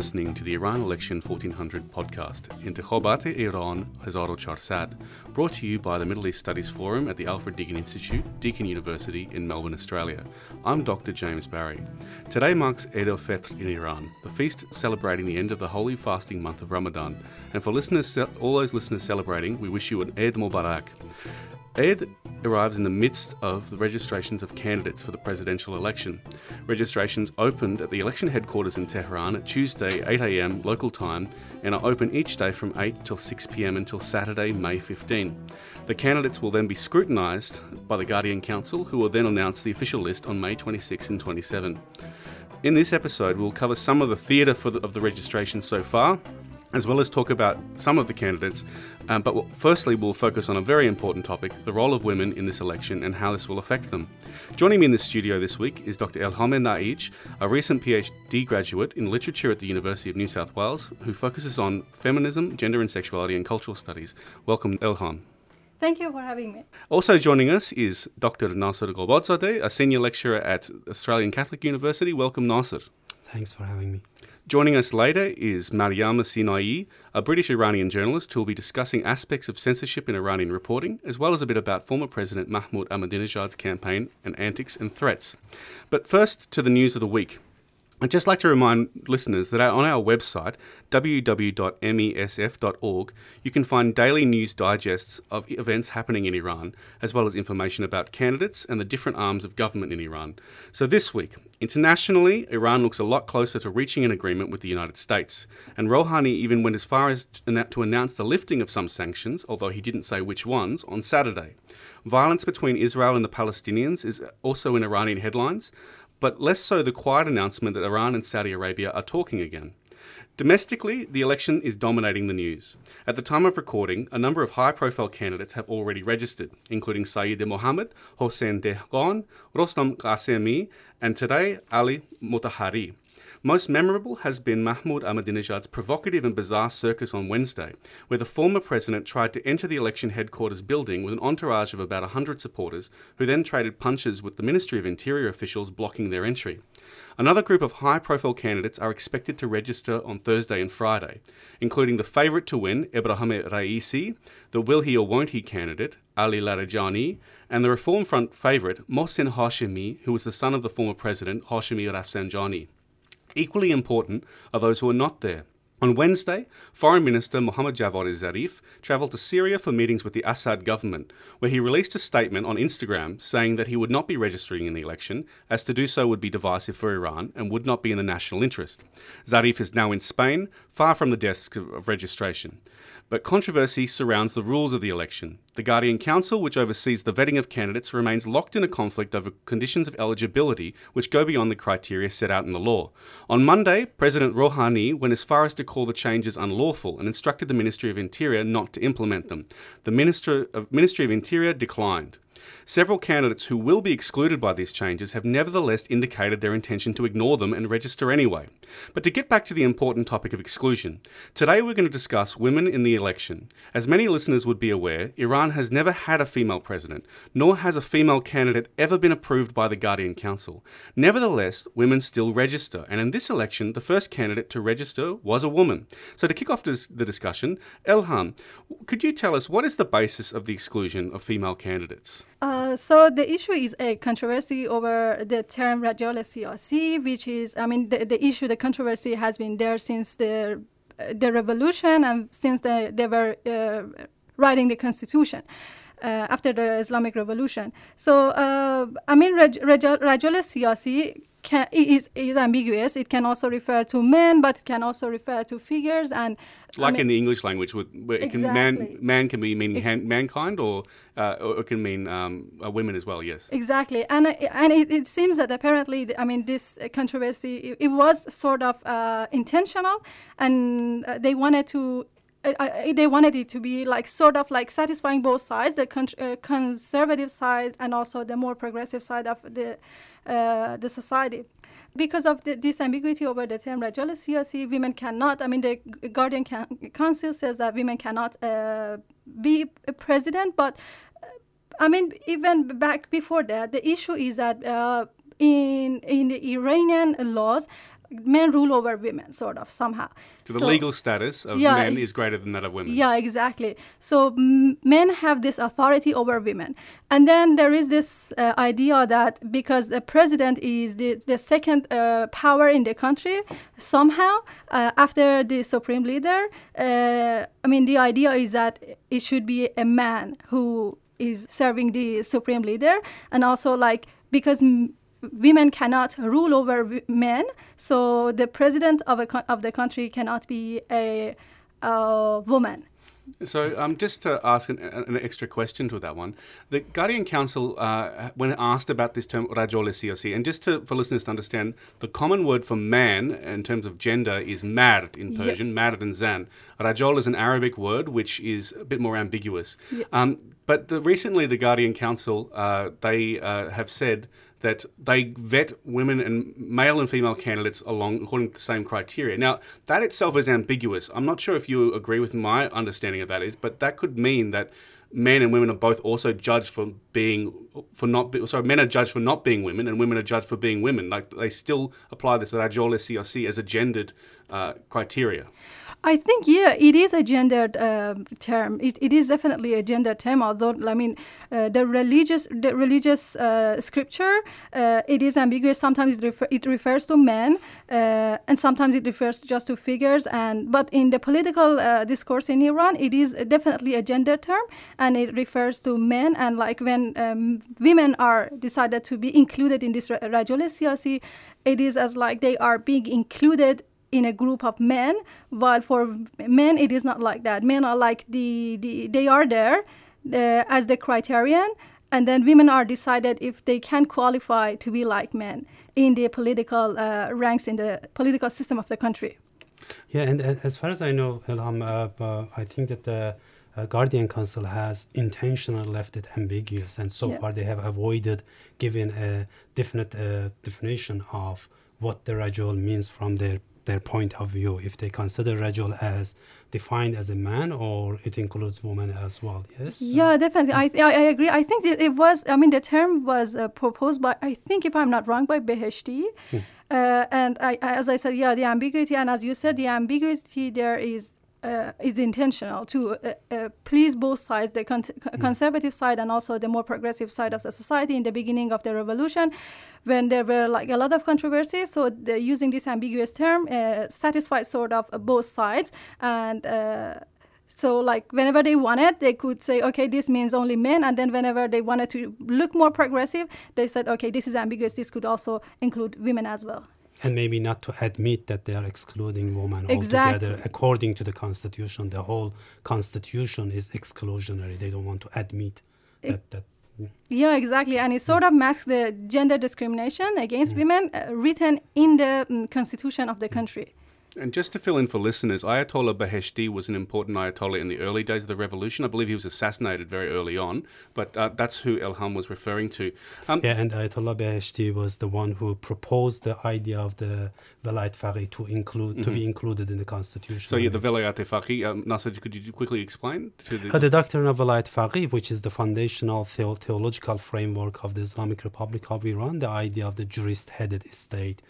listening to the Iran Election 1400 podcast, Intikhabat Iran 1400, brought to you by the Middle East Studies Forum at the Alfred Deakin Institute, Deakin University in Melbourne, Australia. I'm Dr. James Barry. Today marks Eid al-Fitr in Iran, the feast celebrating the end of the holy fasting month of Ramadan. And for listeners, all those listeners celebrating, we wish you an Eid Mubarak. Eid arrives in the midst of the registrations of candidates for the presidential election. Registrations opened at the election headquarters in Tehran at Tuesday 8 a.m. local time and are open each day from 8 till 6 p.m. until Saturday, May 15. The candidates will then be scrutinised by the Guardian Council, who will then announce the official list on May 26 and 27. In this episode, we'll cover some of the theatre of the registration so far, as well as talk about some of the candidates. But firstly, we'll focus on a very important topic, the role of women in this election and how this will affect them. Joining me in the studio this week is Dr. Elham Naij, a recent PhD graduate in literature at the University of New South Wales, who focuses on feminism, gender and sexuality and cultural studies. Welcome, Elham. Thank you for having me. Also joining us is Dr. Nasser Golbodzadeh, a senior lecturer at Australian Catholic University. Welcome, Nasser. Thanks for having me. Joining us later is Mariama Sinai, a British-Iranian journalist who will be discussing aspects of censorship in Iranian reporting, as well as a bit about former President Mahmoud Ahmadinejad's campaign and antics and threats. But first, to the news of the week. I'd just like to remind listeners that on our website, www.mesf.org, you can find daily news digests of events happening in Iran, as well as information about candidates and the different arms of government in Iran. So this week, internationally, Iran looks a lot closer to reaching an agreement with the United States. And Rouhani even went as far as to announce the lifting of some sanctions, although he didn't say which ones, on Saturday. Violence between Israel and the Palestinians is also in Iranian headlines, but less so the quiet announcement that Iran and Saudi Arabia are talking again. Domestically, the election is dominating the news. At the time of recording, a number of high-profile candidates have already registered, including Saeed Mohammed, Hossein Dehghan, Rostam Qasemi, and today, Ali Motahari. Most memorable has been Mahmoud Ahmadinejad's provocative and bizarre circus on Wednesday, where the former president tried to enter the election headquarters building with an entourage of about 100 supporters, who then traded punches with the Ministry of Interior officials blocking their entry. Another group of high-profile candidates are expected to register on Thursday and Friday, including the favourite to win, Ebrahim Raisi, the will he or won't he candidate, Ali Larijani, and the Reform Front favourite, Mohsen Hashemi, who was the son of the former president, Hashemi Rafsanjani. Equally important are those who are not there. On Wednesday, Foreign Minister Mohammad Javad Zarif travelled to Syria for meetings with the Assad government, where he released a statement on Instagram saying that he would not be registering in the election, as to do so would be divisive for Iran and would not be in the national interest. Zarif is now in Spain, far from the desk of registration. But controversy surrounds the rules of the election. The Guardian Council, which oversees the vetting of candidates, remains locked in a conflict over conditions of eligibility which go beyond the criteria set out in the law. On Monday, President Rouhani went as far as to call the changes unlawful and instructed the Ministry of Interior not to implement them. The Ministry of Interior declined. Several candidates who will be excluded by these changes have nevertheless indicated their intention to ignore them and register anyway. But to get back to the important topic of exclusion, today we're going to discuss women in the election. As many listeners would be aware, Iran has never had a female president, nor has a female candidate ever been approved by the Guardian Council. Nevertheless, women still register, and in this election, the first candidate to register was a woman. So to kick off the discussion, Elham, could you tell us what is the basis of the exclusion of female candidates? So the issue is a controversy over the term Rajal Siyasi, which is, the controversy has been there since the revolution and since they were writing the constitution after the Islamic Revolution. So, Rajal Siyasi is ambiguous. It can also refer to men, but it can also refer to figures. And in the English language, where it exactly. can man can mean mankind, or it can mean women as well. Yes, exactly. And it seems that apparently, this controversy it was sort of intentional, and they wanted it to be sort of satisfying both sides, the conservative side and also the more progressive side of the society. Because of this ambiguity over the term Rajal Siyasi, women cannot, the Guardian Council says that women cannot be a president, but even back before that, the issue is that in the Iranian laws, men rule over women, sort of, somehow. So the legal status of men is greater than that of women. Yeah, exactly. So men have this authority over women. And then there is this idea that because the president is the second power in the country, somehow, after the supreme leader, the idea is that it should be a man who is serving the supreme leader. And also, like, because women cannot rule over men, so the president of the country cannot be a woman. So just to ask an extra question to that one, the Guardian Council, when asked about this term rajol siyasi, and just for listeners to understand, the common word for man in terms of gender is mard in Persian, mard and zan. Rajol is an Arabic word which is a bit more ambiguous. But recently the Guardian Council, they have said that they vet women and male and female candidates according to the same criteria. Now, that itself is ambiguous. I'm not sure if you agree with my understanding of that is, but that could mean that men and women are both also judged men are judged for not being women, and women are judged for being women. Like, they still apply this rajol siyasi as a gendered criteria. I think, it is a gendered term. It is definitely a gendered term, although, the religious scripture, it is ambiguous. Sometimes it refers to men, and sometimes it refers just to figures. But in the political discourse in Iran, it is definitely a gendered term, and it refers to men. And like when women are decided to be included in this rajol siyasi, it is as like they are being included in a group of men, while for men it is not like that. Men are like they are there as the criterion, and then women are decided if they can qualify to be like men in the political ranks in the political system of the country. Yeah, and as far as I know, Elham, I think that the Guardian Council has intentionally left it ambiguous, and so far they have avoided giving a definite definition of what the rajol means from their point of view, if they consider rajol as defined as a man or it includes women as well. Yes? Yeah, definitely. I agree. I think it was, the term was proposed by, I think if I'm not wrong, by Beheshti. And as I said, the ambiguity, and as you said, the ambiguity there is intentional to please both sides, the conservative side and also the more progressive side of the society. In the beginning of the revolution, when there were like a lot of controversies, so using this ambiguous term satisfied sort of both sides. And so like whenever they wanted, they could say, okay, this means only men. And then whenever they wanted to look more progressive, they said, okay, this is ambiguous. This could also include women as well. And maybe not to admit that they are excluding women exactly. altogether. According to the Constitution, the whole Constitution is exclusionary. They don't want to admit that. Yeah, exactly. And it sort of masks the gender discrimination against women written in the Constitution of the country. And just to fill in for listeners, Ayatollah Beheshti was an important Ayatollah in the early days of the revolution. I believe he was assassinated very early on, but that's who Elham was referring to. And Ayatollah Beheshti was the one who proposed the idea of the Velayat Faqih to be included in the Constitution. So the Velayat Faqih, Nasser, could you quickly explain? The doctrine of Velayat Faqih, which is the foundational theological framework of the Islamic Republic of Iran, the idea of the jurist-headed state,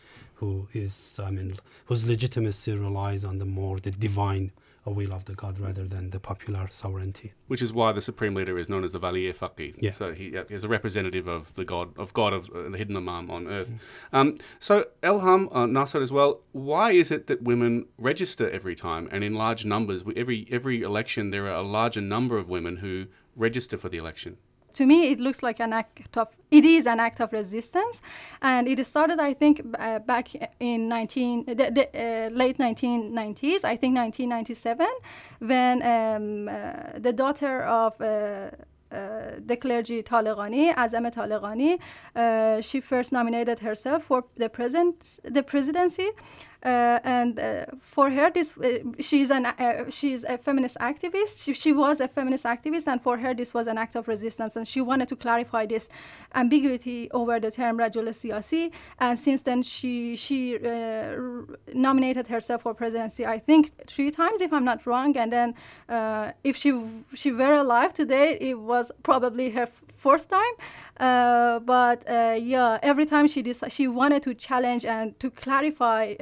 whose legitimacy relies on the divine will of the God rather than the popular sovereignty. Which is why the supreme leader is known as the Vali Faqih. Yeah. So he is a representative of the God of the hidden Imam on earth. So Elham, Nasser as well, why is it that women register every time and in large numbers? Every election there are a larger number of women who register for the election. To me, it looks like it is an act of resistance, and it started, I think, back in late 1990s, I think 1997, when the daughter of the clergy Taleghani, Azam Taleghani, she first nominated herself for the presidency. And for her, she's a feminist activist. She was a feminist activist, and for her, this was an act of resistance. And she wanted to clarify this ambiguity over the term rajol siyasi. And since then, she nominated herself for presidency, I think 3 times, if I'm not wrong. And then, if she were alive today, it was probably her fourth time. But every time she wanted to challenge and to clarify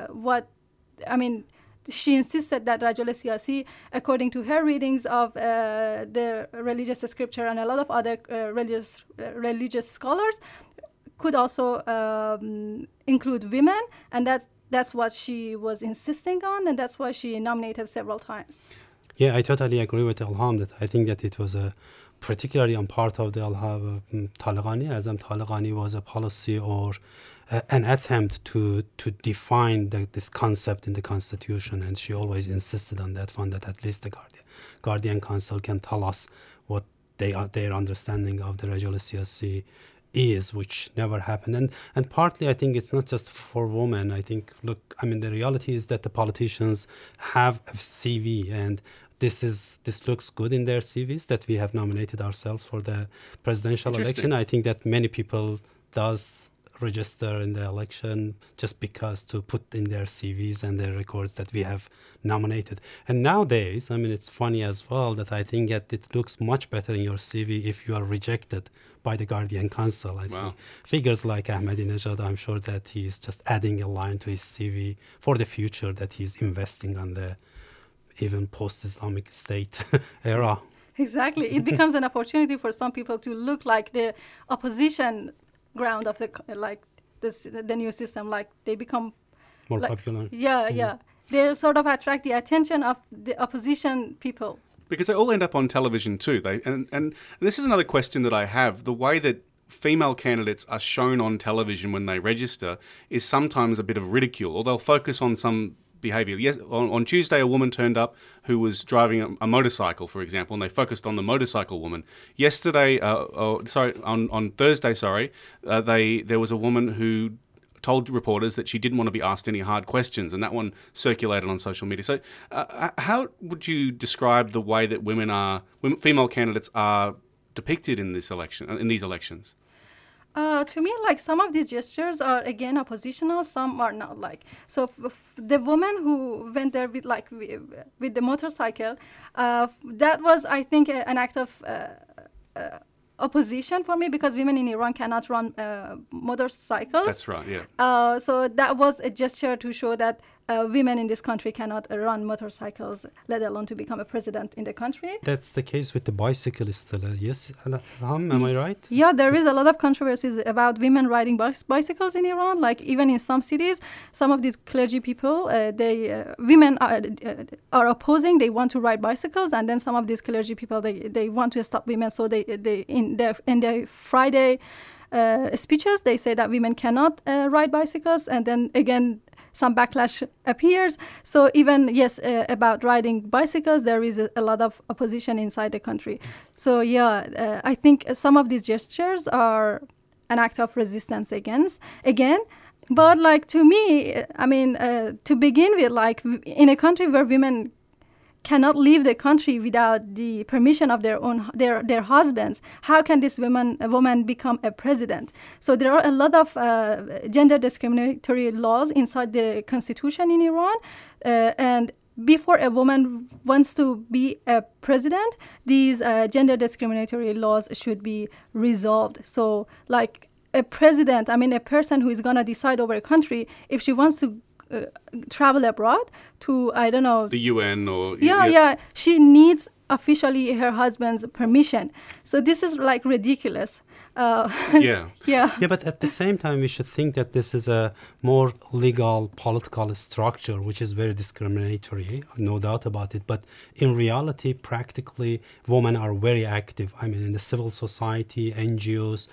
she insisted that Rajul Siyasi, according to her readings of the religious scripture and a lot of other religious scholars, could also include women, and that's what she was insisting on, and that's why she nominated several times. Yeah, I totally agree with Ilham that I think that it was particularly on part of the Talaqani. Azam Talaqani was a policy or an attempt to define this concept in the constitution, and she always insisted on that one, that at least the Guardian Council can tell us what their understanding of the Rajul Siyasi is, which never happened. And partly I think it's not just for women. I think, the reality is that the politicians have a CV, and this looks good in their CVs that we have nominated ourselves for the presidential election. I think that many people does register in the election just because to put in their CVs and their records that we have nominated. And nowadays, it's funny as well that I think that it looks much better in your CV if you are rejected by the Guardian Council. I think figures like Ahmadinejad, I'm sure that he's just adding a line to his CV for the future, that he's investing on the even post-Islamic State era. Exactly. It becomes an opportunity for some people to look like the opposition ground of the new system, like they become more popular. They sort of attract the attention of the opposition people. Because they all end up on television too. And this is another question that I have. The way that female candidates are shown on television when they register is sometimes a bit of ridicule, or they'll focus on some behaviour. Yes, on Tuesday, a woman turned up who was driving a motorcycle, for example, and they focused on the motorcycle woman. Yesterday, on Thursday, there was a woman who told reporters that she didn't want to be asked any hard questions, and that one circulated on social media. So how would you describe the way that female candidates are depicted in these elections? To me, some of these gestures are again oppositional, some are not. So the woman who went there with the motorcycle, that was, I think, an act of opposition for me, because women in Iran cannot run motorcycles. That's right, yeah. So that was a gesture to show that women in this country cannot run motorcycles, let alone to become a president in the country. That's the case with the bicyclists. Yes, am I right? Yeah, there is a lot of controversies about women riding bicycles in Iran. Even in some cities, some of these clergy people, women are opposing. They want to ride bicycles, and then some of these clergy people, they want to stop women. So they in their Friday speeches, they say that women cannot ride bicycles, and then again some backlash appears. So even, about riding bicycles, there is a lot of opposition inside the country. So I think some of these gestures are an act of resistance again. But to me, to begin with, in a country where women cannot leave the country without the permission of their husbands, how can this woman become a president? So there are a lot of gender discriminatory laws inside the constitution in Iran, and before a woman wants to be a president, these gender discriminatory laws should be resolved. So a president, a person who is going to decide over a country, if she wants to travel abroad to, the UN or... she needs officially her husband's permission. So this is ridiculous. But at the same time, we should think that this is a more legal political structure, which is very discriminatory, no doubt about it. But in reality, practically, women are very active. In the civil society, NGOs,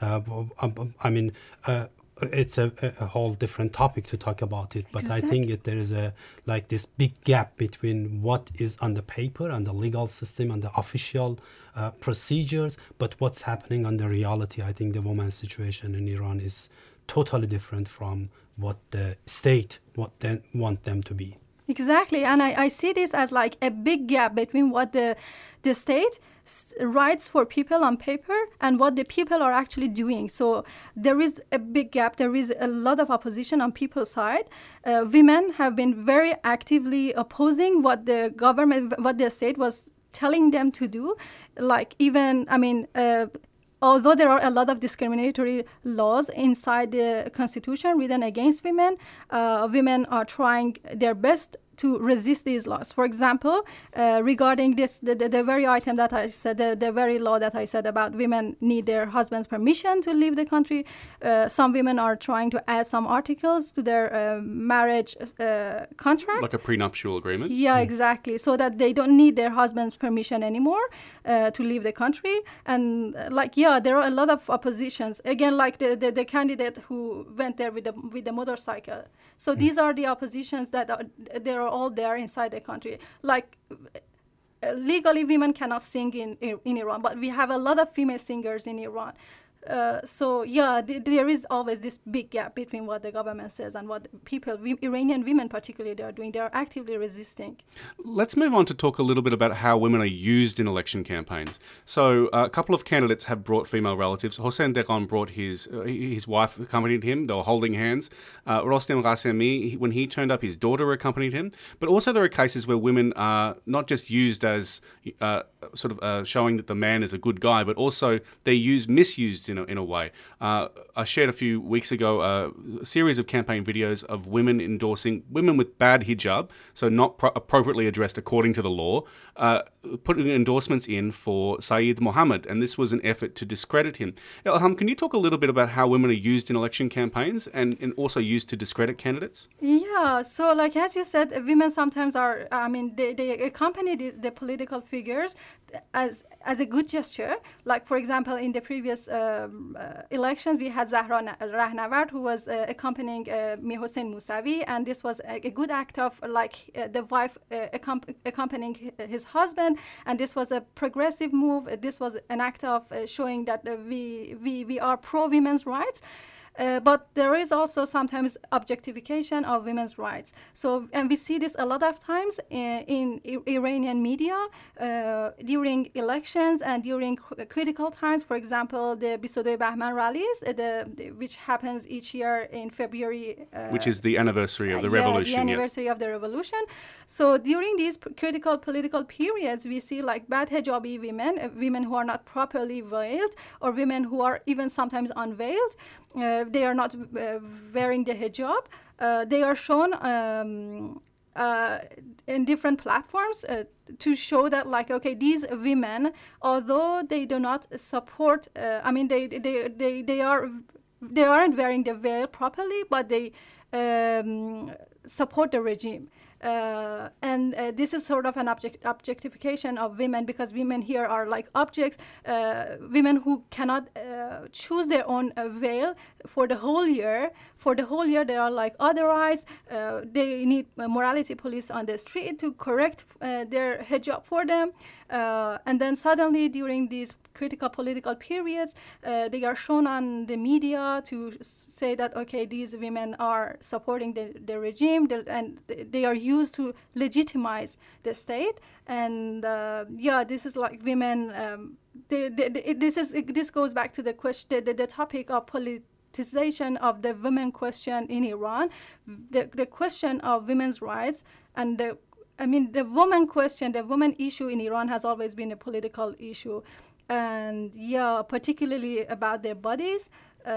it's a whole different topic to talk about it, but exactly. I think that there is this big gap between what is on the paper and the legal system and the official procedures, but what's happening on the reality. I think the women's situation in Iran is totally different from what the state want them to be. Exactly, and I see this as a big gap between what the state writes for people on paper and what the people are actually doing. So there is a big gap. There is a lot of opposition on people's side. Women have been very actively opposing what the state was telling them to do. although there are a lot of discriminatory laws inside the constitution written against women, women are trying their best to resist these laws. For example, regarding this, the very item that I said, the very law that I said about women need their husband's permission to leave the country, some women are trying to add some articles to their marriage contract. Like a prenuptial agreement? Yeah, exactly. So that they don't need their husband's permission anymore to leave the country. And there are a lot of oppositions. Again, like the candidate who went there with the motorcycle. So these are the oppositions that there are all there inside the country. Like legally, women cannot sing in Iran, but we have a lot of female singers in Iran. There is always this big gap between what the government says and what people, Iranian women particularly, they are doing. They are actively resisting. Let's move on to talk a little bit about how women are used in election campaigns. So a couple of candidates have brought female relatives. Hossein Deghan brought his wife accompanied him. They were holding hands. Rostem Ghasemi, when he turned up, his daughter accompanied him. But also there are cases where women are not just used as showing that the man is a good guy, but also they're misused in a way. I shared a few weeks ago a series of campaign videos of women endorsing women with bad hijab, so not appropriately addressed according to the law, putting endorsements in for Saeed Mohammed, and this was an effort to discredit him. Ilham, can you talk a little bit about how women are used in election campaigns and also used to discredit candidates? Yeah, so like as you said, women sometimes are, they accompany the political figures as a good gesture. Like, for example, in the previous elections, we had Zahra Rahnavard, who was accompanying Mir Hossein Mousavi, and this was a good act of the wife accompanying his husband, and this was a progressive move. This was an act of showing that we are pro-women's rights. But there is also sometimes objectification of women's rights. So, and we see this a lot of times in Iranian media during elections and during critical times. For example, the 22 Bahman rallies, which happens each year in February. Which is the anniversary of the revolution. The anniversary of the revolution. So during these critical political periods, we see like bad hijabi women, women who are not properly veiled, or women who are even sometimes unveiled. They are not wearing the hijab. They are shown in different platforms to show that, like, okay, these women, although they do not support, they aren't wearing the veil properly, but they support the regime. And this is sort of an objectification of women, because women here are like objects, women who cannot choose their own veil for the whole year. For the whole year, they are like otherized. They need morality police on the street to correct their hijab for them. And then suddenly, during these critical political periods, they are shown on the media to say that, okay, these women are supporting the regime, and they are used to legitimize the state. And this is like women. This goes back to the question, the topic of politicization of the women question in Iran, the question of women's rights, and the woman question, the woman issue in Iran has always been a political issue. And particularly about their bodies,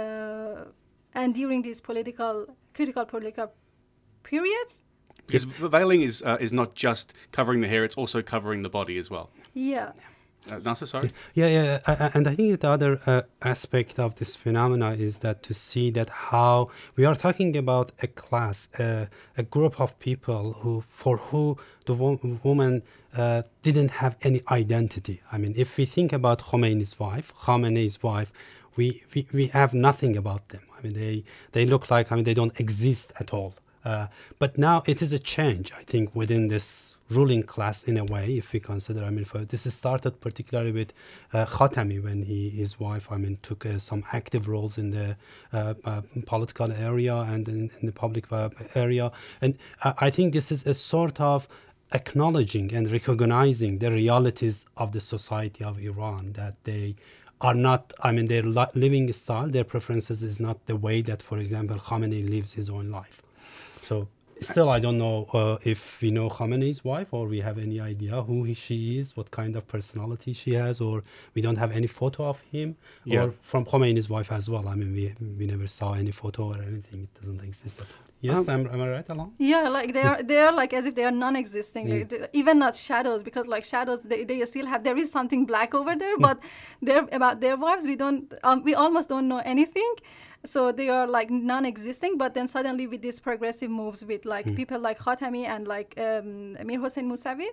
and during these critical political periods. Because veiling is not just covering the hair; it's also covering the body as well. Yeah. Nasser, sorry. Yeah. And I think the other aspect of this phenomena is that to see that how we are talking about a class, a group of people for who the woman didn't have any identity. I mean, if we think about Khamenei's wife, we have nothing about them. I mean, they look like, they don't exist at all. But now it is a change, I think, within this ruling class in a way, if we consider, this started particularly with Khatami, when his wife, took some active roles in the political area and in the public area. And I think this is a sort of acknowledging and recognizing the realities of the society of Iran, that they are not, their living style, their preferences is not the way that, for example, Khamenei lives his own life. So Still, I don't know if we know Khamenei's wife, or we have any idea who she is, what kind of personality she has, or we don't have any photo of him, or from Khamenei's wife as well. I mean, we never saw any photo or anything. It doesn't exist at all. Yes, am I right, Alon? Yeah, like they are like as if they are non-existing, like, even not shadows, because like shadows they still have, there is something black over there, but about their wives we almost don't know anything. So they are like non-existing, but then suddenly with these progressive moves with like people like Khatami and like Mir Hossein Mousavi,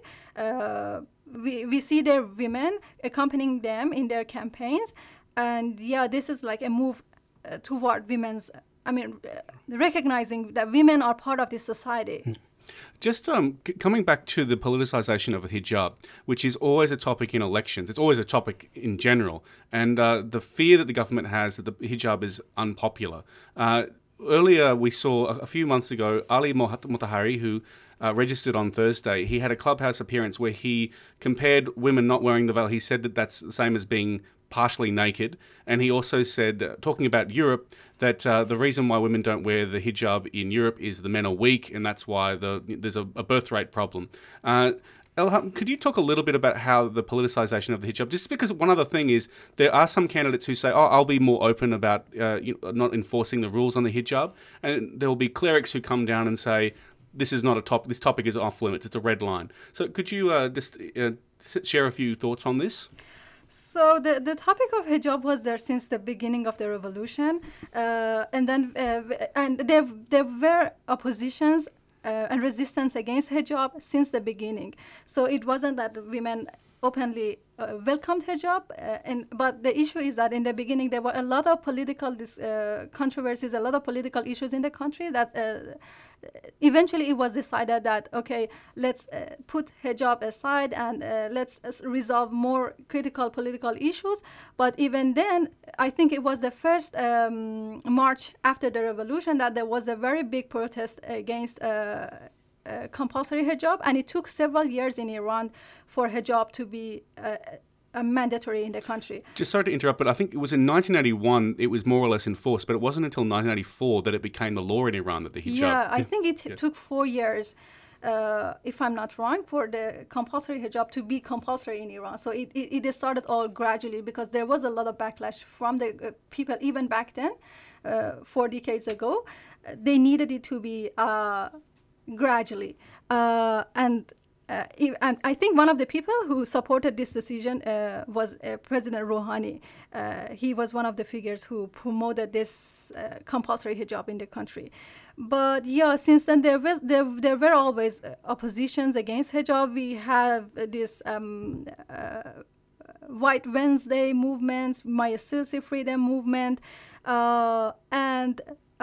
we see their women accompanying them in their campaigns. And yeah, this is like a move toward women's, recognizing that women are part of this society. Just coming back to the politicization of the hijab, which is always a topic in elections. It's always a topic in general. And the fear that the government has that the hijab is unpopular. Earlier, we saw a few months ago, Ali Motahari, who registered on Thursday. He had a Clubhouse appearance where he compared women not wearing the veil. He said that that's the same as being partially naked. And he also said, talking about Europe, that the reason why women don't wear the hijab in Europe is the men are weak, and that's why there's a birth rate problem. Elham, could you talk a little bit about how the politicization of the hijab, just because one other thing is there are some candidates who say, I'll be more open about not enforcing the rules on the hijab, and there will be clerics who come down and say, this topic is off limits, it's a red line. So could you just share a few thoughts on this? So the topic of hijab was there since the beginning of the revolution, and there were oppositions and resistance against hijab since the beginning. So it wasn't that women openly welcomed hijab, but the issue is that in the beginning there were a lot of political controversies, a lot of political issues in the country that eventually it was decided that, okay, let's put hijab aside and let's resolve more critical political issues. But even then, I think it was the first march after the revolution that there was a very big protest against compulsory hijab, and it took several years in Iran for hijab to be mandatory in the country. Just sorry to interrupt, but I think it was in 1981 it was more or less enforced, but it wasn't until 1984 that it became the law in Iran that the hijab... Yeah, I think it took 4 years, if I'm not wrong, for the compulsory hijab to be compulsory in Iran. So it started all gradually because there was a lot of backlash from the people even back then, 4 decades ago. They needed it to be gradually. And I think one of the people who supported this decision was President Rouhani. He was one of the figures who promoted this compulsory hijab in the country. But yeah, since then there were always oppositions against hijab. We have this White Wednesday movements, Maya Silsi Freedom movement, and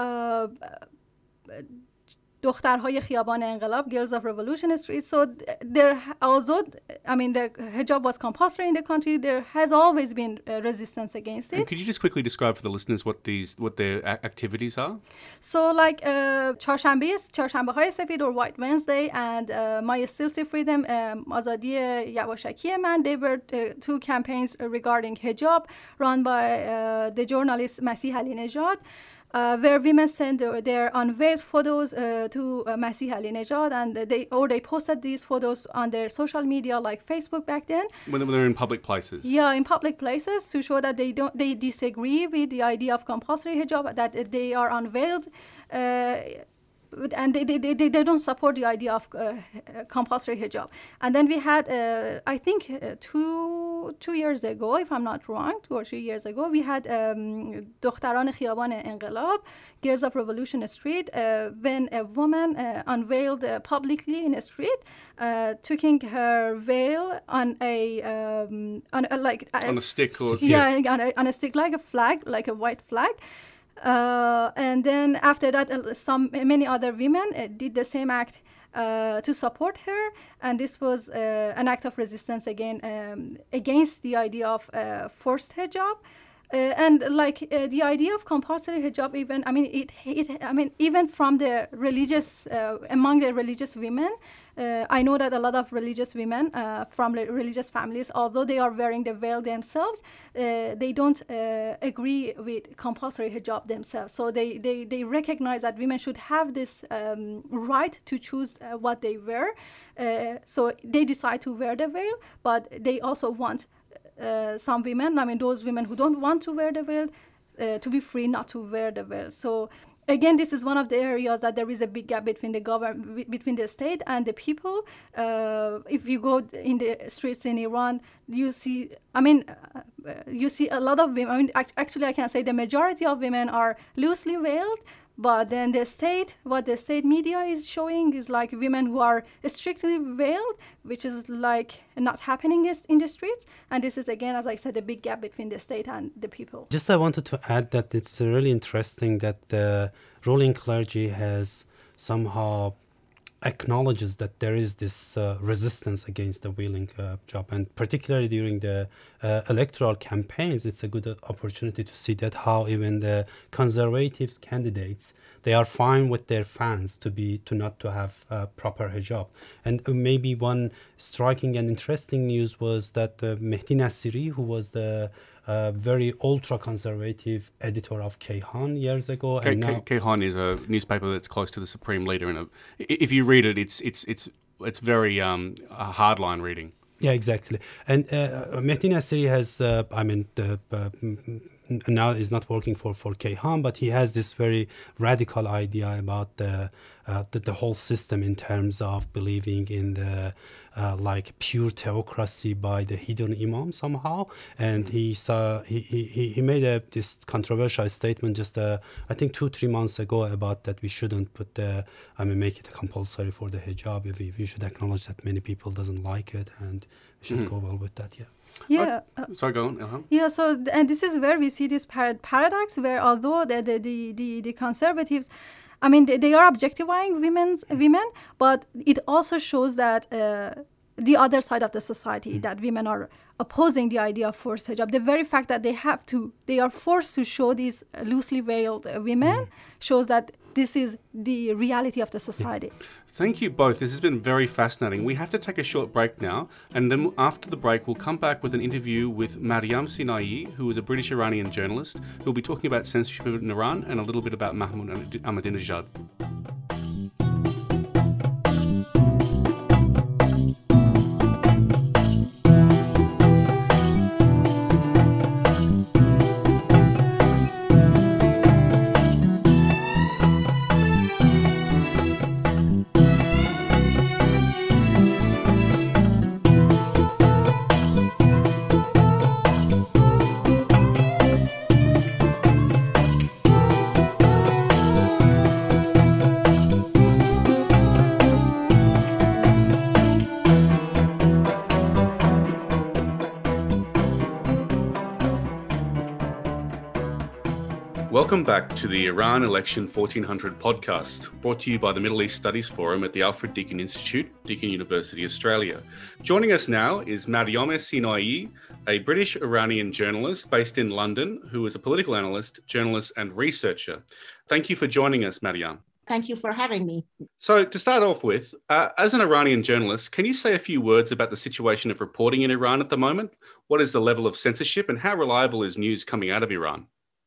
دخترهای خیابان انقلاب, Girls of Revolution Street. So there also, the hijab was compulsory in the country. There has always been resistance against it. And could you just quickly describe for the listeners what their activities are? So like چهارشنبه های سفید or White Wednesday and My Silsi Freedom, آزادی یواشکی من, they were 2 campaigns regarding hijab run by the journalist Masih Alinejad. Where women send their unveiled photos to Masih Alinejad, and they posted these photos on their social media like Facebook back then. When they're in public places. Yeah, in public places, to show that they disagree with the idea of compulsory hijab, that they are unveiled. And they don't support the idea of compulsory hijab. And then we had, I think, 2 years ago, if I'm not wrong, 2 or 3 years ago, we had دختران خیابان انقلاب, Girls of Revolution Street, when a woman unveiled publicly in a street, taking her veil on a stick, or on a stick, like a flag, like a white flag. And then after that, many other women did the same act to support her, and this was an act of resistance again against the idea of forced hijab. And the idea of compulsory hijab, even even from the religious among the religious women, I know that a lot of religious women from religious families, although they are wearing the veil themselves, they don't agree with compulsory hijab themselves. So they recognize that women should have this right to choose what they wear. So they decide to wear the veil, but they also want some women, those women who don't want to wear the veil, to be free not to wear the veil. So again, this is one of the areas that there is a big gap between the government, between the state and the people. If you go in the streets in Iran, you see, you see a lot of women. Actually, I can say the majority of women are loosely veiled. But then what the state media is showing is like women who are strictly veiled, which is like not happening in the streets. And this is, again, as I said, a big gap between the state and the people. Just I wanted to add that it's really interesting that the ruling clergy has somehow acknowledges that there is this resistance against the wearing hijab, and particularly during the electoral campaigns, it's a good opportunity to see that how even the conservative candidates, they are fine with their fans to not to have proper hijab. And maybe one striking and interesting news was that Mehdi Nasiri, who was the very ultra-conservative editor of Kayhan years ago. And now Kayhan is a newspaper that's close to the supreme leader. And if you read it, it's very hardline reading. Yeah, exactly. And Mehdi Nasiri has, now is not working for Kayhan, but he has this very radical idea about the whole system in terms of believing in the like pure theocracy by the hidden imam somehow. And he made this controversial statement just I think 2-3 months ago about that we shouldn't put make it compulsory for the hijab. We should acknowledge that many people doesn't like it, and we should go well with that. Sorry, go on, Ilham. Yeah, so and this is where we see this paradox, where although the conservatives, they are objectifying women, but it also shows that the other side of the society, that women are opposing the idea of forced hijab. The very fact that they are forced to show these loosely veiled women shows that this is the reality of the society. Thank you both. This has been very fascinating. We have to take a short break now, and then after the break, we'll come back with an interview with Maryam Sinai, who is a British Iranian journalist, who'll be talking about censorship in Iran and a little bit about Mahmoud Ahmadinejad. Welcome back to the Iran Election 1400 podcast, brought to you by the Middle East Studies Forum at the Alfred Deakin Institute, Deakin University, Australia. Joining us now is Maryam Sinai, a British Iranian journalist based in London, who is a political analyst, journalist and researcher. Thank you for joining us, Maryam. Thank you for having me. So to start off with, as an Iranian journalist, can you say a few words about the situation of reporting in Iran at the moment? What is the level of censorship and how reliable is news coming out of Iran?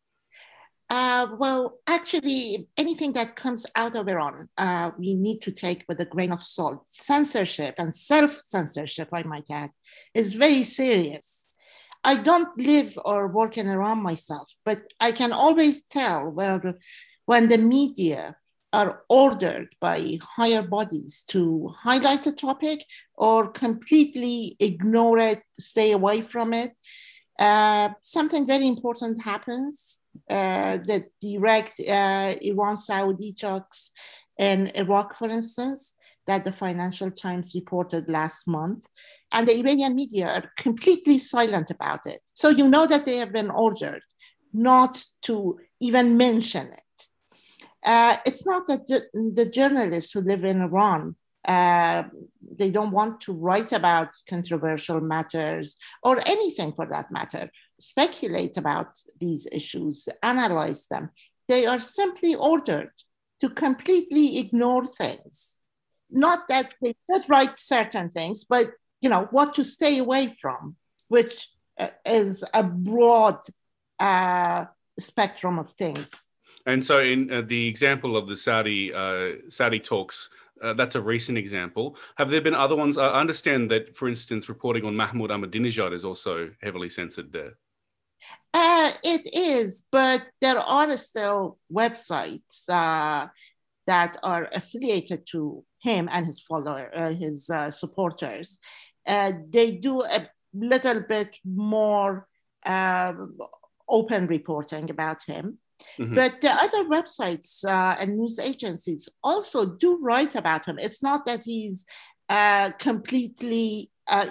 Well, actually, anything that comes out of Iran, we need to take with a grain of salt. Censorship and self-censorship, I might add, is very serious. I don't live or work in Iran myself, but I can always tell when the media are ordered by higher bodies to highlight a topic or completely ignore it, stay away from it. Something very important happens. The direct Iran-Saudi talks in Iraq, for instance, that the Financial Times reported last month, and the Iranian media are completely silent about it. So you know that they have been ordered not to even mention it. It's not that the journalists who live in Iran, they don't want to write about controversial matters or anything for that matter. speculate about these issues, analyze them. They are simply ordered to completely ignore things. Not that they should write certain things, but what to stay away from, which is a broad spectrum of things. And so in the example of the Saudi talks, that's a recent example. Have there been other ones? I understand that, for instance, reporting on Mahmoud Ahmadinejad is also heavily censored there. It is, but there are still websites that are affiliated to him and his his supporters. They do a little bit more open reporting about him. Mm-hmm. But the other websites and news agencies also do write about him. It's not that he's completely,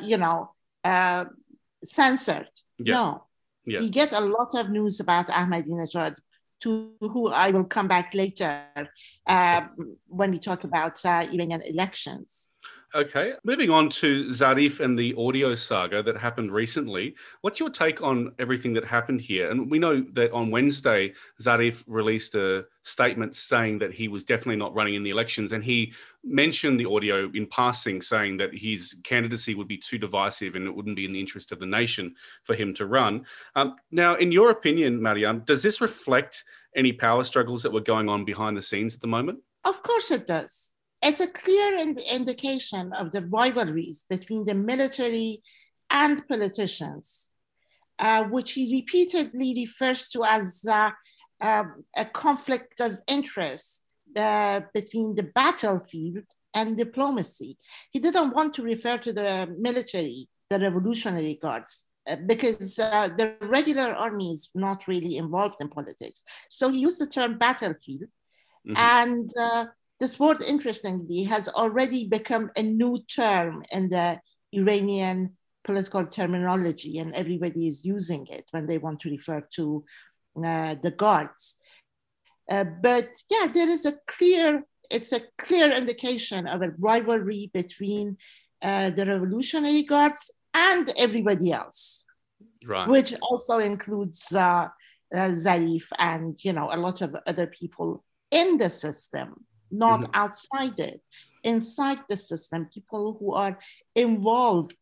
censored. Yeah. No. Yeah. We get a lot of news about Ahmadinejad, to who I will come back later when we talk about Iranian elections. Okay, moving on to Zarif and the audio saga that happened recently. What's your take on everything that happened here? And we know that on Wednesday, Zarif released a statement saying that he was definitely not running in the elections. And he mentioned the audio in passing, saying that his candidacy would be too divisive and it wouldn't be in the interest of the nation for him to run. Now, in your opinion, Mariam, does this reflect any power struggles that were going on behind the scenes at the moment? Of course it does. It's a clear indication of the rivalries between the military and politicians, which he repeatedly refers to as a conflict of interest between the battlefield and diplomacy. He didn't want to refer to the military, the Revolutionary Guards, because the regular army is not really involved in politics. So he used the term battlefield. Mm-hmm. And this word, interestingly, has already become a new term in the Iranian political terminology, and everybody is using it when they want to refer to the guards. But yeah, it's a clear indication of a rivalry between the Revolutionary Guards and everybody else, right, which also includes Zarif and a lot of other people in the system. Not mm-hmm. outside it, inside the system, people who are involved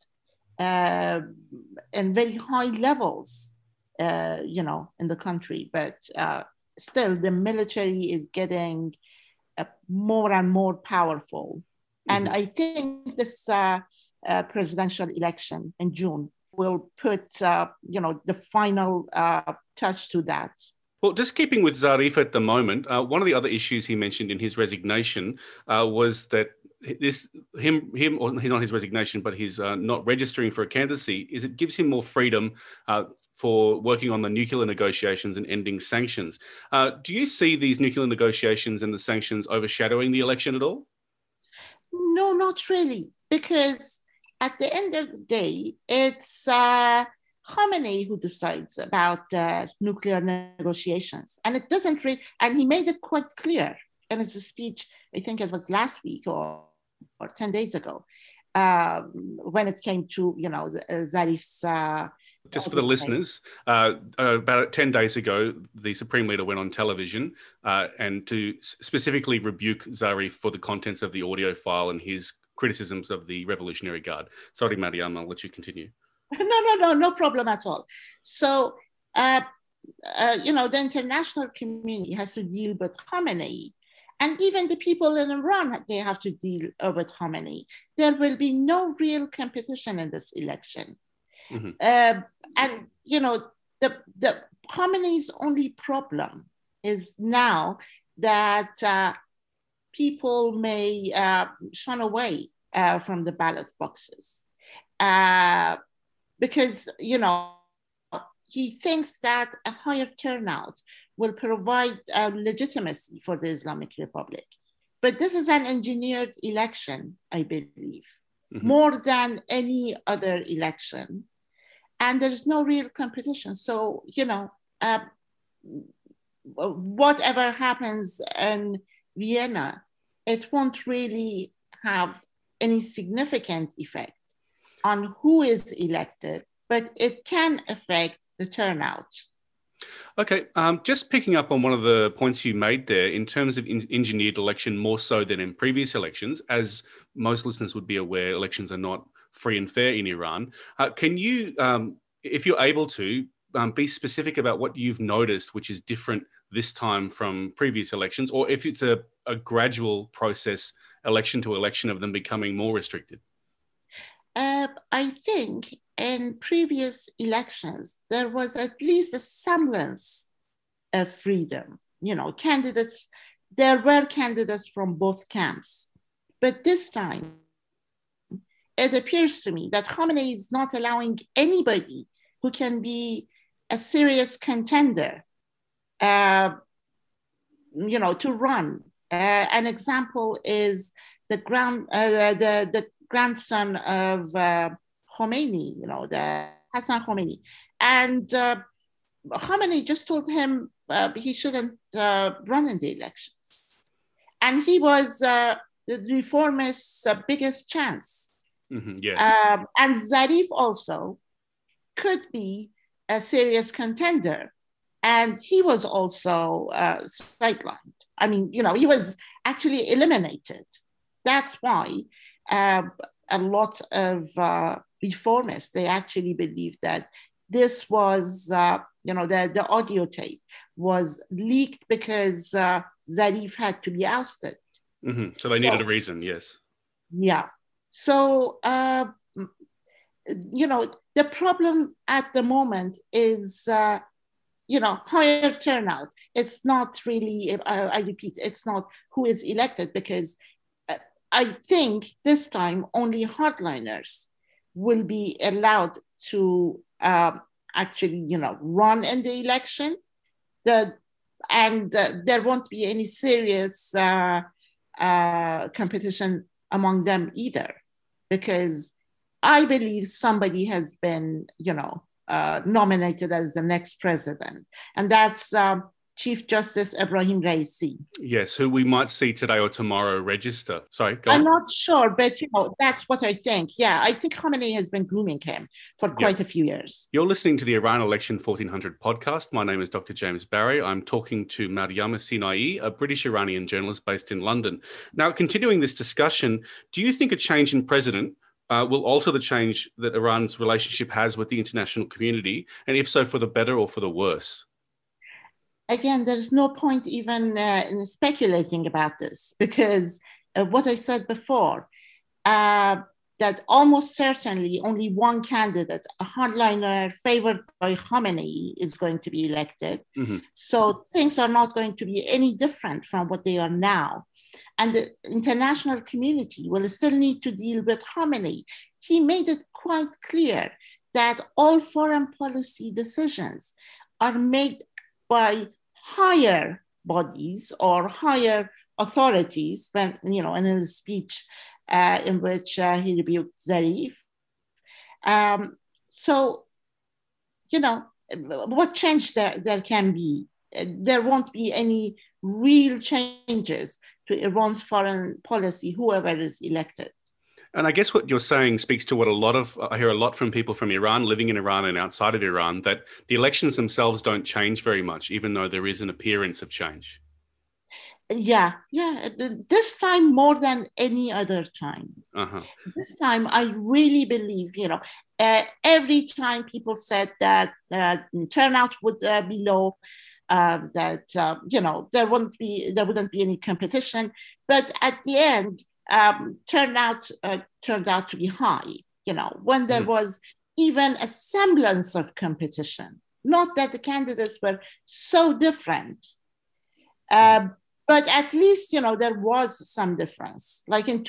in very high levels, in the country. But still, the military is getting more and more powerful. Mm-hmm. And I think this presidential election in June will put, the final touch to that. Well, just keeping with Zarif at the moment, one of the other issues he mentioned in his resignation was that or not his resignation, but his not registering for a candidacy, is it gives him more freedom for working on the nuclear negotiations and ending sanctions. Do you see these nuclear negotiations and the sanctions overshadowing the election at all? No, not really, because at the end of the day, it's Khamenei who decides about nuclear negotiations. And it doesn't really, and he made it quite clear in his speech, I think it was last week or 10 days ago, when it came to, Zarif's... Just for the listeners, about 10 days ago, the Supreme Leader went on television and to specifically rebuke Zarif for the contents of the audio file and his criticisms of the Revolutionary Guard. Sorry, Mariam, I'll let you continue. No problem at all. So, the international community has to deal with Khamenei. And even the people in Iran, they have to deal with Khamenei. There will be no real competition in this election. Mm-hmm. And, the Khamenei's only problem is now that people may shun away from the ballot boxes. Because, he thinks that a higher turnout will provide legitimacy for the Islamic Republic. But this is an engineered election, I believe, mm-hmm. more than any other election. And there's no real competition. So, whatever happens in Vienna, it won't really have any significant effect on who is elected, but it can affect the turnout. Okay, just picking up on one of the points you made there in terms of engineered election more so than in previous elections, as most listeners would be aware, elections are not free and fair in Iran. Can you, if you're able to, be specific about what you've noticed, which is different this time from previous elections, or if it's a gradual process, election to election, of them becoming more restricted? I think in previous elections, there was at least a semblance of freedom. You know, there were candidates from both camps. But this time, it appears to me that Khamenei is not allowing anybody who can be a serious contender, to run. An example is the grandson of Khomeini, the Hassan Khomeini. And Khomeini just told him he shouldn't run in the elections. And he was the reformists' biggest chance. Mm-hmm, yes. And Zarif also could be a serious contender. And he was also sidelined. I mean, he was actually eliminated. That's why a lot of reformists, they actually believe that this was, the audio tape was leaked because Zarif had to be ousted. Mm-hmm. So they needed a reason, yes. Yeah. So, the problem at the moment is, higher turnout. It's not really, I repeat, it's not who is elected, because I think this time only hardliners will be allowed to actually, run in the election. And there won't be any serious competition among them either, because I believe somebody has been, nominated as the next president, and that's Chief Justice Ebrahim Raisi. Yes, who we might see today or tomorrow register. Sorry, go on. I'm not sure, but that's what I think. Yeah, I think Khamenei has been grooming him for quite a few years. You're listening to the Iran Election 1400 podcast. My name is Dr. James Barry. I'm talking to Mariama Sinai, a British Iranian journalist based in London. Now, continuing this discussion, do you think a change in president will alter the change that Iran's relationship has with the international community? And if so, for the better or for the worse? Again, there's no point even in speculating about this, because what I said before, that almost certainly only one candidate, a hardliner favored by Khamenei, is going to be elected. Mm-hmm. So things are not going to be any different from what they are now. And the international community will still need to deal with Khamenei. He made it quite clear that all foreign policy decisions are made by higher bodies or higher authorities, when, in his speech in which he rebuked Zarif. So, what change there can be? There won't be any real changes to Iran's foreign policy, whoever is elected. And I guess what you're saying speaks to what I hear a lot from people from Iran, living in Iran and outside of Iran, that the elections themselves don't change very much, even though there is an appearance of change. Yeah. This time more than any other time. Uh-huh. This time, I really believe, every time people said that turnout would be low, that, there wouldn't be any competition. But at the end, turnout turned out to be high, when there was even a semblance of competition. Not that the candidates were so different, but at least, there was some difference. Like in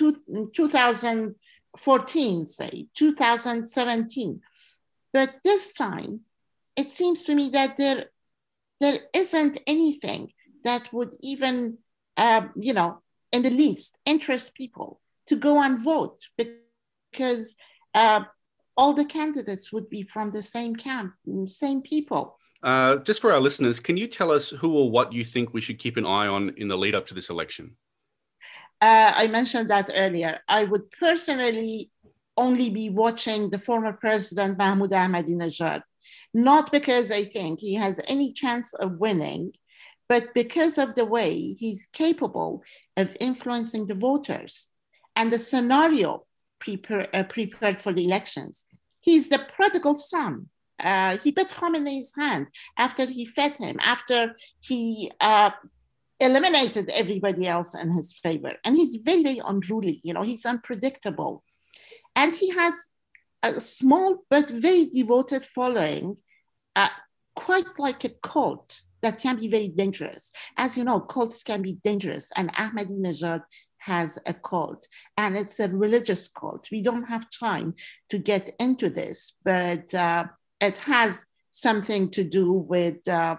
2014, say, 2017. But this time, it seems to me that there isn't anything that would even, in the least, interest people to go and vote, because all the candidates would be from the same camp, same people. Just for our listeners, can you tell us who or what you think we should keep an eye on in the lead up to this election? I mentioned that earlier. I would personally only be watching the former president Mahmoud Ahmadinejad, not because I think he has any chance of winning, but because of the way he's capable of influencing the voters and the scenario prepared for the elections. He's the prodigal son. He bit Khamenei's hand after he fed him, after he eliminated everybody else in his favor. And he's very, very unruly. He's unpredictable. And he has a small but very devoted following, quite like a cult that can be very dangerous. As you know, cults can be dangerous, and Ahmadinejad has a cult, and it's a religious cult. We don't have time to get into this, but it has something to do with, I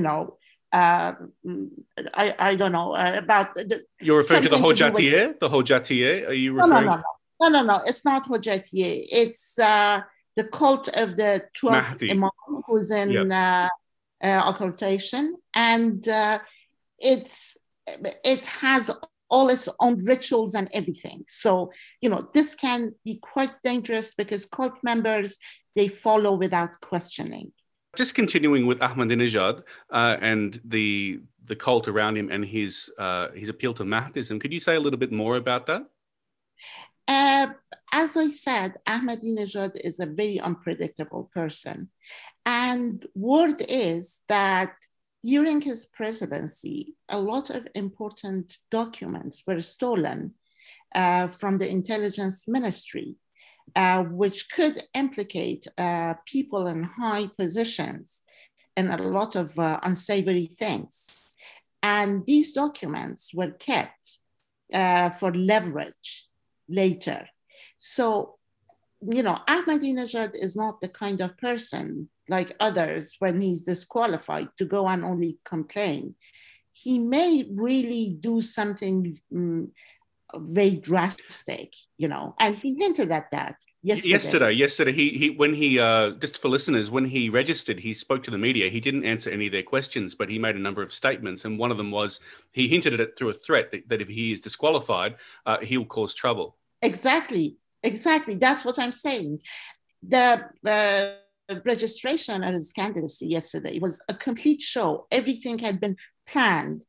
don't know, about the... You're referring to the Hojatieh? The Hojatieh? Are you referring to... No, it's not Hojatieh. It's the cult of the 12th Imam, who's in occultation, and it has all its own rituals and everything. So, this can be quite dangerous because cult members, they follow without questioning. Just continuing with Ahmadinejad and the cult around him and his appeal to Mahdism, could you say a little bit more about that? As I said, Ahmadinejad is a very unpredictable person. And word is that during his presidency, a lot of important documents were stolen from the intelligence ministry, which could implicate people in high positions in a lot of unsavory things. And these documents were kept for leverage later. So, Ahmadinejad is not the kind of person like others when he's disqualified to go and only complain. He may really do something very drastic, and he hinted at that yesterday. He when he just for listeners, when he registered, he spoke to the media. He didn't answer any of their questions, but he made a number of statements, and one of them was he hinted at it through a threat that if he is disqualified, he will cause trouble. Exactly. That's what I'm saying. The registration of his candidacy yesterday was a complete show. Everything had been planned.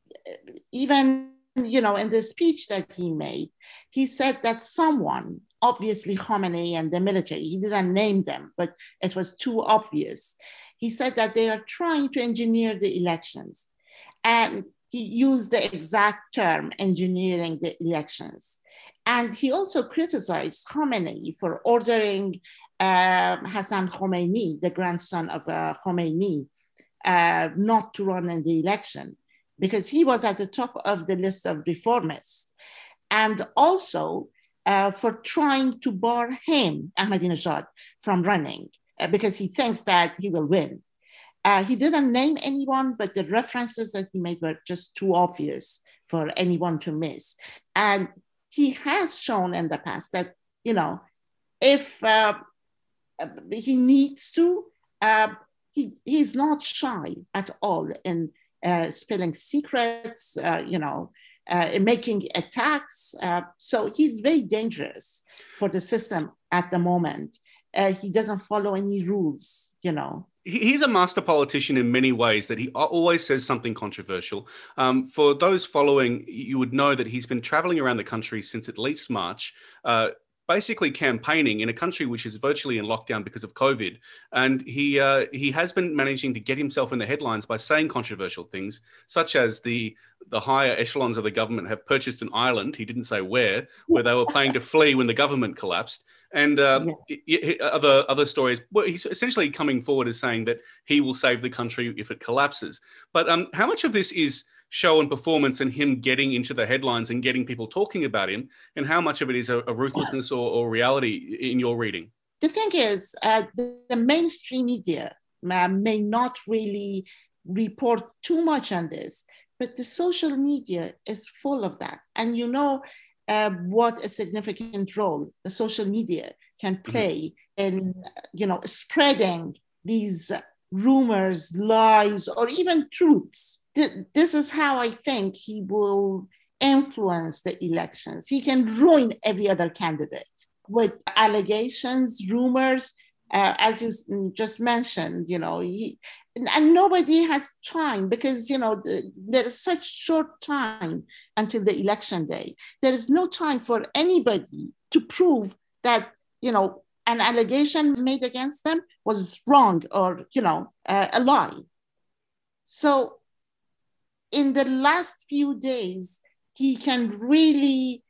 Even, in the speech that he made, he said that someone, obviously Khamenei and the military, he didn't name them, but it was too obvious. He said that they are trying to engineer the elections. And he used the exact term, engineering the elections. And he also criticized Khamenei for ordering Hassan Khomeini, the grandson of Khomeini, not to run in the election because he was at the top of the list of reformists. And also for trying to bar him, Ahmadinejad, from running because he thinks that he will win. He didn't name anyone, but the references that he made were just too obvious for anyone to miss. And he has shown in the past that, if he needs to, he's not shy at all in spilling secrets, in making attacks. So he's very dangerous for the system at the moment. He doesn't follow any rules, He's a master politician in many ways, that he always says something controversial. For those following, you would know that he's been traveling around the country since at least March, basically campaigning in a country which is virtually in lockdown because of COVID. And he has been managing to get himself in the headlines by saying controversial things, such as the higher echelons of the government have purchased an island, he didn't say where they were planning to flee when the government collapsed. And other stories, well, he's essentially coming forward as saying that he will save the country if it collapses. But how much of this is show and performance and him getting into the headlines and getting people talking about him, and how much of it is a ruthlessness or reality in your reading? The thing is, the mainstream media may not really report too much on this, but the social media is full of that. And what a significant role the social media can play in, spreading these rumors, lies, or even truths. This is how I think he will influence the elections. He can ruin every other candidate with allegations, rumors, as you just mentioned, and nobody has time because, there is such short time until the election day. There is no time for anybody to prove that, an allegation made against them was wrong or, a lie. So in the last few days, he can really,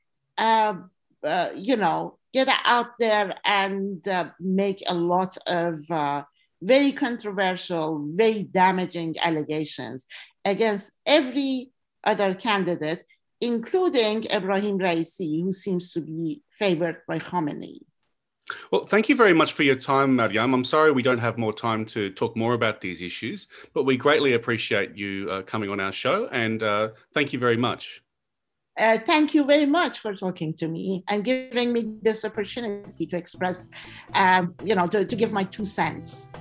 get out there and make a lot of very controversial, very damaging allegations against every other candidate, including Ebrahim Raisi, who seems to be favored by Khamenei. Well, thank you very much for your time, Maryam. I'm sorry we don't have more time to talk more about these issues, but we greatly appreciate you coming on our show, and thank you very much. Thank you very much for talking to me and giving me this opportunity to express, to give my 2 cents.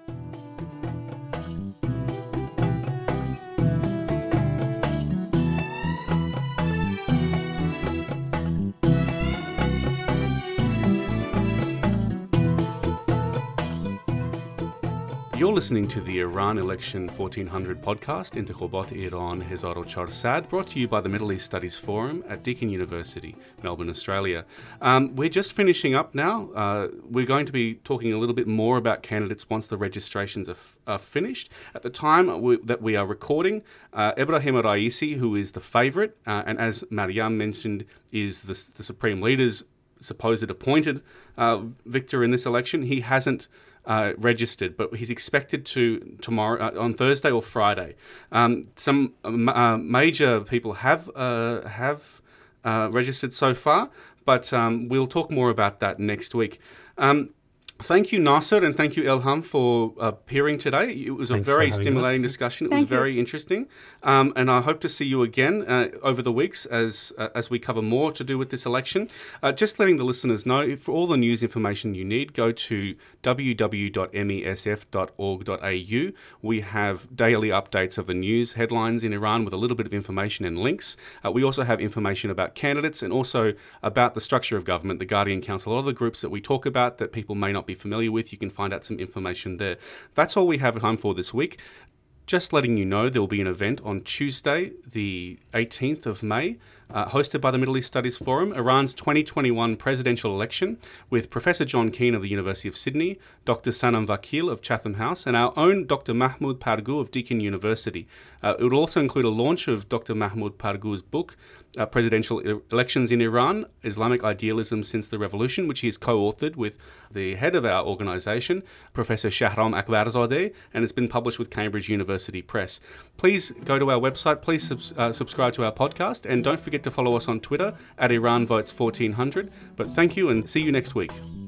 You're listening to the Iran Election 1400 podcast, Intikhabat Iran 1400, brought to you by the Middle East Studies Forum at Deakin University, Melbourne, Australia. We're just finishing up now. We're going to be talking a little bit more about candidates once the registrations are finished. At the time that we are recording, Ebrahim Raisi, who is the favourite, and as Maryam mentioned, is the Supreme Leader's supposed appointed victor in this election, he hasn't registered, but he's expected to tomorrow, on Thursday or Friday. Some major people have registered so far, but we'll talk more about that next week. Thank you, Nasser, and thank you, Elham, for appearing today. It was a very stimulating discussion. It was very interesting. And I hope to see you again over the weeks as we cover more to do with this election. Just letting the listeners know, for all the news information you need, go to www.mesf.org.au. We have daily updates of the news headlines in Iran with a little bit of information and links. We also have information about candidates and also about the structure of government, the Guardian Council, all the groups that we talk about that people may not be familiar with. You can find out some information there. That's all we have time for this week. Just letting you know, there will be an event on Tuesday, the 18th of May, hosted by the Middle East Studies Forum, Iran's 2021 presidential election, with Professor John Keane of the University of Sydney, Dr. Sanam Vakil of Chatham House, and our own Dr. Mahmoud Pargu of Deakin University. It will also include a launch of Dr. Mahmoud Pargu's book, Presidential Elections in Iran, Islamic Idealism Since the Revolution, which he has co-authored with the head of our organisation, Professor Shahram Akbarzadeh, and it's been published with Cambridge University Press. Please go to our website, please subscribe to our podcast, and don't forget to follow us on Twitter at Iran Votes 1400. But thank you and see you next week.